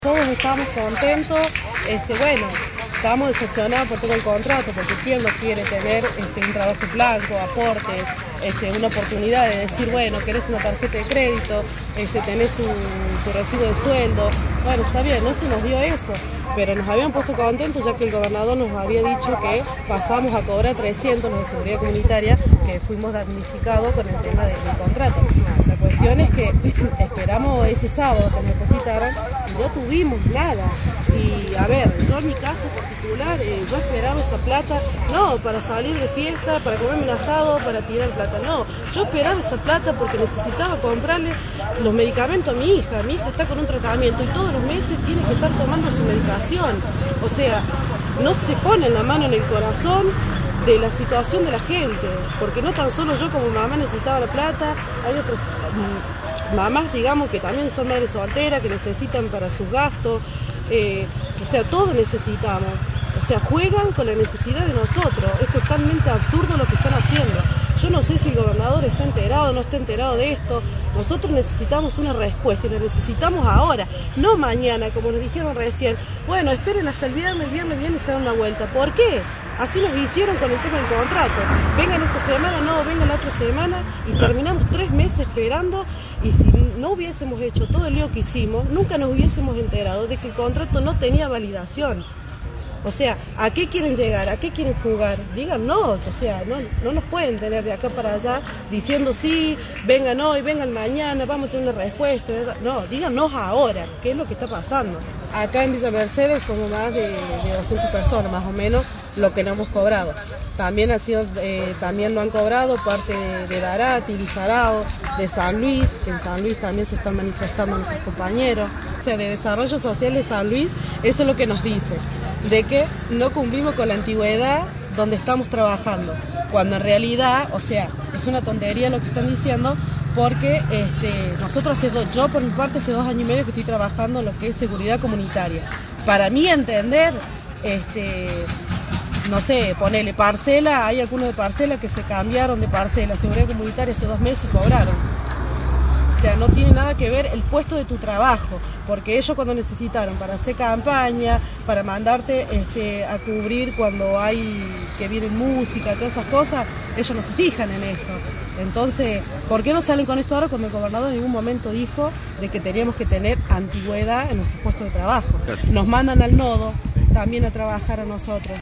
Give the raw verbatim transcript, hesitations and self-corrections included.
Todos estamos contentos, este, bueno, estamos decepcionados por todo el contrato, porque quién no quiere tener este, un trabajo blanco, aportes, este, una oportunidad de decir, bueno, querés una tarjeta de crédito, este, tenés tu, tu recibo de sueldo. Bueno, está bien, no se nos dio eso, pero nos habían puesto contentos ya que el gobernador nos había dicho que pasamos a cobrar trescientos los de seguridad comunitaria, que fuimos damnificados con el tema del, del contrato. La cuestión es que esperamos ese sábado que nos depositaran y no tuvimos nada. Y a ver, yo en mi caso particular, eh, yo esperaba esa plata, no para salir de fiesta, para comerme un asado, para tirar plata, no. Yo esperaba esa plata porque necesitaba comprarle los medicamentos a mi hija. Mi hija está con un tratamiento y todos los meses tiene que estar tomando su medicación. O sea, no se pone la mano en el corazón de la situación de la gente, porque no tan solo yo como mamá necesitaba la plata, hay otras mamás, digamos, que también son madres solteras, que necesitan para sus gastos, eh, o sea, todos necesitamos, o sea, juegan con la necesidad de nosotros, es totalmente absurdo lo que están haciendo. Yo no sé si el gobernador está enterado o no está enterado de esto. Nosotros necesitamos una respuesta y la necesitamos ahora, no mañana, como nos dijeron recién. Bueno, esperen hasta el viernes, el viernes viene y se dan una vuelta. ¿Por qué? Así nos hicieron con el tema del contrato. Vengan esta semana, no, vengan la otra semana y terminamos tres meses esperando y si no hubiésemos hecho todo el lío que hicimos, nunca nos hubiésemos enterado de que el contrato no tenía validación. O sea, ¿a qué quieren llegar? ¿A qué quieren jugar? Díganos, o sea, no, no nos pueden tener de acá para allá diciendo sí, vengan hoy, vengan mañana, vamos a tener una respuesta. No, díganos ahora, ¿qué es lo que está pasando? Acá en Villa Mercedes somos más de, de doscientas personas, más o menos, lo que no hemos cobrado. También ha sido, eh, también lo han cobrado parte de, de Darati, Lizarao, de San Luis, que en San Luis también se están manifestando nuestros compañeros. O sea, de Desarrollo Social de San Luis, eso es lo que nos dice, de que no cumplimos con la antigüedad donde estamos trabajando, cuando en realidad, o sea, es una tontería lo que están diciendo, porque este, nosotros, hace do, yo por mi parte hace dos años y medio que estoy trabajando en lo que es seguridad comunitaria. Para mí entender, este, no sé, ponele parcela, hay algunos de parcela que se cambiaron de parcela, seguridad comunitaria hace dos meses cobraron. O sea, no tiene nada que ver el puesto de tu trabajo, porque ellos cuando necesitaron para hacer campaña, para mandarte este, a cubrir cuando hay que viene música, todas esas cosas, ellos no se fijan en eso. Entonces, ¿por qué no salen con esto ahora cuando el gobernador en ningún momento dijo de que teníamos que tener antigüedad en nuestros puestos de trabajo? Nos mandan al nodo también a trabajar a nosotros.